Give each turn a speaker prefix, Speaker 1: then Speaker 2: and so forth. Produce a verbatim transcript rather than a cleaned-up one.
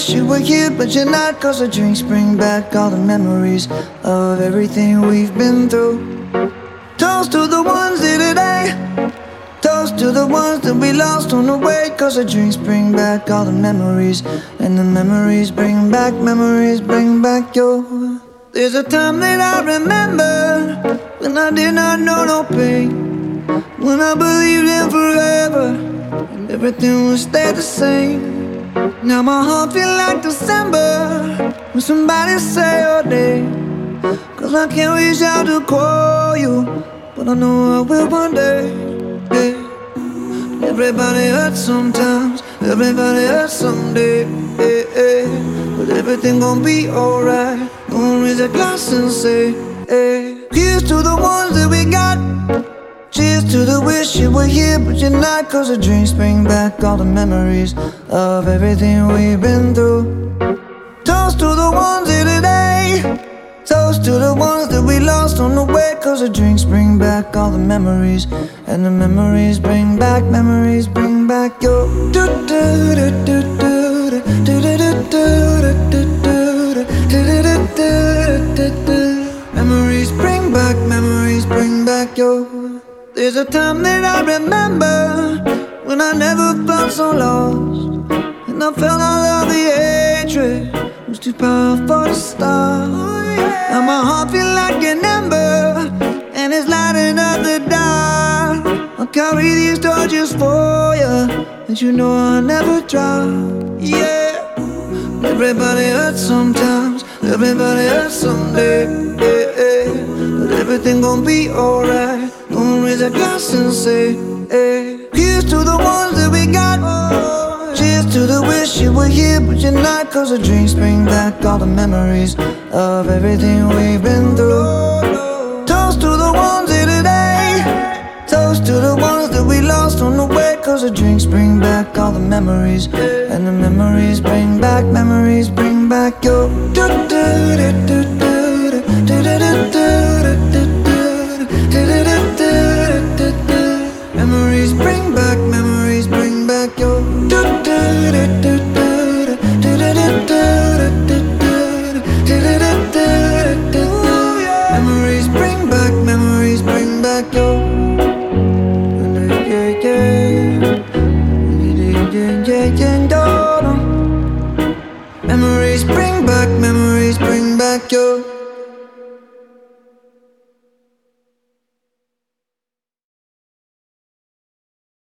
Speaker 1: wish you were here, but you're not. Cause the drinks bring back all the memories of everything we've been through. Toast to the ones here today. Toast to the ones that we lost on the way. Cause the drinks bring back all the memories, and the memories bring back, memories bring back your. There's a time that I remember when I did not know no pain, when I believed in forever and everything would stay the same. Now my heart feel like December when somebody say your name. Cause I can't reach out to call you, but I know I will one day. Yeah. Everybody hurts sometimes, everybody hurts someday. Yeah, yeah. But everything gon' be alright. Gonna raise a glass and say, hey. Here's to the ones that we got. Cheers to the wish you were here, but you're not. Cause the drinks bring back all the memories of everything we've been through. Toast to the ones here today. Toast to the ones that we lost on the way. Cause the drinks bring back all the memories, and the memories bring back, memories bring back your. Memories bring back, memories bring back your. There's a time that I remember when I never felt so lost, and I felt all of the hatred was too powerful to stop. Now my heart feel like an ember, and it's lighting up the dark. I'll carry these torches for you, and you know I'll never drop. Yeah. Everybody hurts sometimes, everybody hurts someday. Yeah, yeah. But everything gon' be alright. Gonna raise a glass and say, hey. Here's to the ones that we got. Cheers to the wish you were here, but you're not. Cause the drinks bring back all the memories of everything we've been through. Toast to the ones here today. Toast to the ones that we lost on the way. Cause the drinks bring back all the memories, and the memories bring back, memories bring back your. Memories bring back, memories bring back your. Memories bring back, memories bring back your. Yeah, yeah. Yeah, yeah, yeah. Memories bring back, memories bring back your.